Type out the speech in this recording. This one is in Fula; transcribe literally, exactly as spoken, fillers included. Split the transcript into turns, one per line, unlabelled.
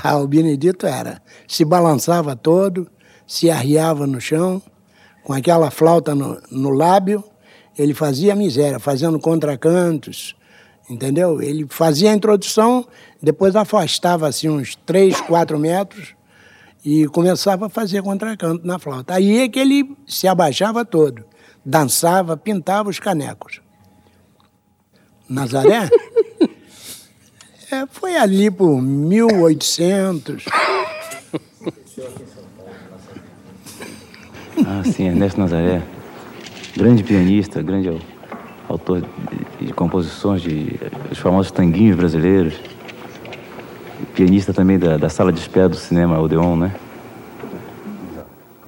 Ah, o Benedito era. Se balançava todo, se arriava no chão, com aquela flauta no, no lábio, ele fazia a miséria, fazendo contracantos, entendeu? Ele fazia a introdução, depois afastava assim uns três, quatro metros e começava a fazer contracanto na flauta. Aí é que ele se abaixava todo, dançava, pintava os canecos. Nazaré? É, foi ali por mil e oitocentos.
Ah, sim, Ernesto Nazaré. Grande pianista, grande autor de, de composições de os famosos tanguinhos brasileiros. Pianista também da, da sala de espera do cinema Odeon, né?